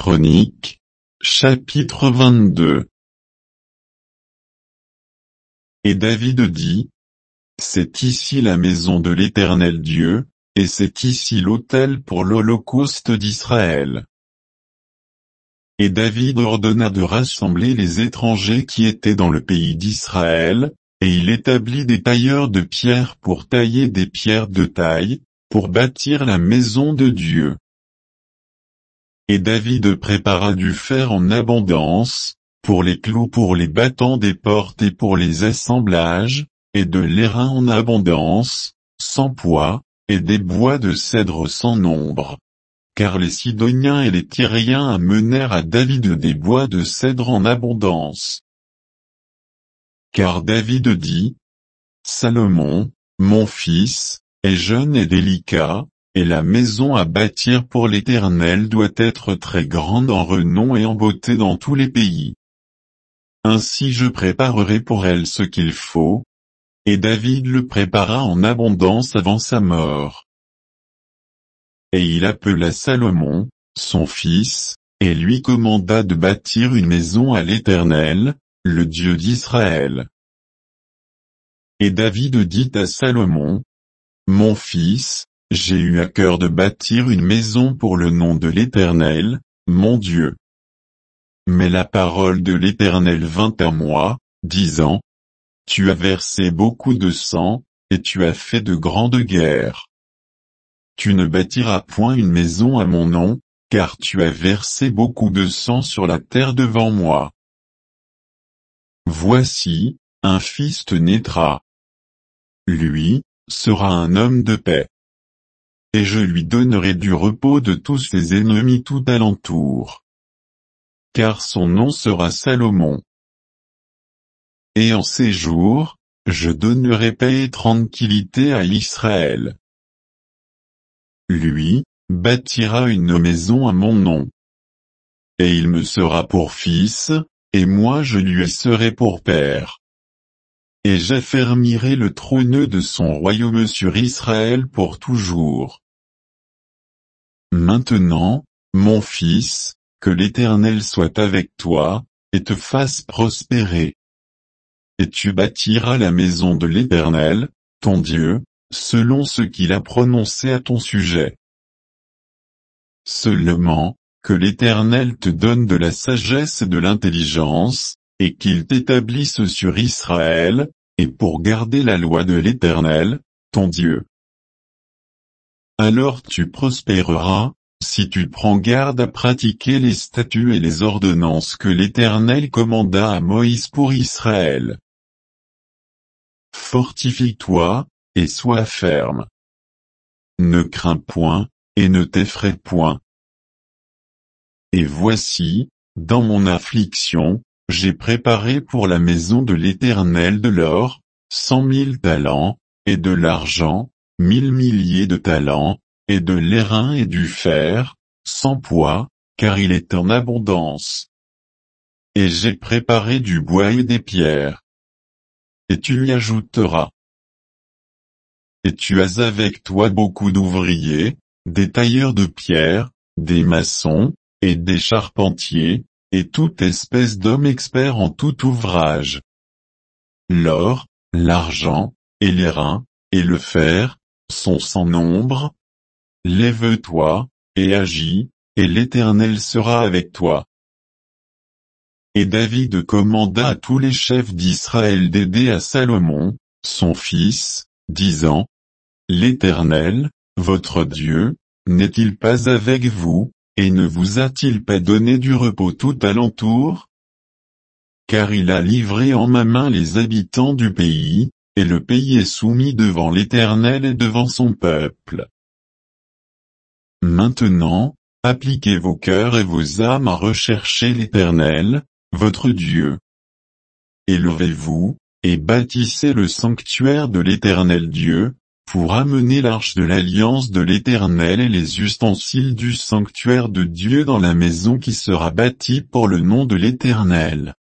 Chroniques, chapitre 22. Et David dit: C'est ici la maison de l'Éternel Dieu, et c'est ici l'autel pour l'holocauste d'Israël. Et David ordonna de rassembler les étrangers qui étaient dans le pays d'Israël, et il établit des tailleurs de pierre pour tailler des pierres de taille, pour bâtir la maison de Dieu. Et David prépara du fer en abondance, pour les clous pour les battants des portes et pour les assemblages, et de l'airain en abondance, sans poids, et des bois de cèdre sans nombre. Car les Sidoniens et les Tyriens amenèrent à David des bois de cèdre en abondance. Car David dit: Salomon, mon fils, est jeune et délicat, et la maison à bâtir pour l'Éternel doit être très grande en renom et en beauté dans tous les pays. Ainsi je préparerai pour elle ce qu'il faut. Et David le prépara en abondance avant sa mort. Et il appela Salomon, son fils, et lui commanda de bâtir une maison à l'Éternel, le Dieu d'Israël. Et David dit à Salomon: Mon fils, j'ai eu à cœur de bâtir une maison pour le nom de l'Éternel, mon Dieu. Mais la parole de l'Éternel vint à moi, disant: Tu as versé beaucoup de sang, et tu as fait de grandes guerres. Tu ne bâtiras point une maison à mon nom, car tu as versé beaucoup de sang sur la terre devant moi. Voici, un fils te naîtra. Lui, sera un homme de paix. Et je lui donnerai du repos de tous ses ennemis tout alentour. Car son nom sera Salomon. Et en ces jours, je donnerai paix et tranquillité à Israël. Lui, bâtira une maison à mon nom. Et il me sera pour fils, et moi je lui serai pour père. Et j'affermirai le trône de son royaume sur Israël pour toujours. Maintenant, mon fils, que l'Éternel soit avec toi, et te fasse prospérer. Et tu bâtiras la maison de l'Éternel, ton Dieu, selon ce qu'il a prononcé à ton sujet. Seulement, que l'Éternel te donne de la sagesse et de l'intelligence, et qu'il t'établisse sur Israël, et pour garder la loi de l'Éternel, ton Dieu. Alors tu prospéreras, si tu prends garde à pratiquer les statuts et les ordonnances que l'Éternel commanda à Moïse pour Israël. Fortifie-toi, et sois ferme. Ne crains point, et ne t'effraie point. Et voici, dans mon affliction, j'ai préparé pour la maison de l'Éternel de l'or, 100 000 talents, et de l'argent, 1000 milliers de talents, et de l'airain et du fer, sans poids, car il est en abondance. Et j'ai préparé du bois et des pierres. Et tu y ajouteras. Et tu as avec toi beaucoup d'ouvriers, des tailleurs de pierre, des maçons, et des charpentiers, et toute espèce d'hommes experts en tout ouvrage. L'or, l'argent, et l'airain, et le fer, sont sans nombre. Lève-toi, et agis, et l'Éternel sera avec toi. Et David commanda à tous les chefs d'Israël d'aider à Salomon, son fils, disant: L'Éternel, votre Dieu, n'est-il pas avec vous, et ne vous a-t-il pas donné du repos tout alentour? Car il a livré en ma main les habitants du pays, et le pays est soumis devant l'Éternel et devant son peuple. Maintenant, appliquez vos cœurs et vos âmes à rechercher l'Éternel, votre Dieu. Élevez-vous, et bâtissez le sanctuaire de l'Éternel Dieu, pour amener l'arche de l'alliance de l'Éternel et les ustensiles du sanctuaire de Dieu dans la maison qui sera bâtie pour le nom de l'Éternel.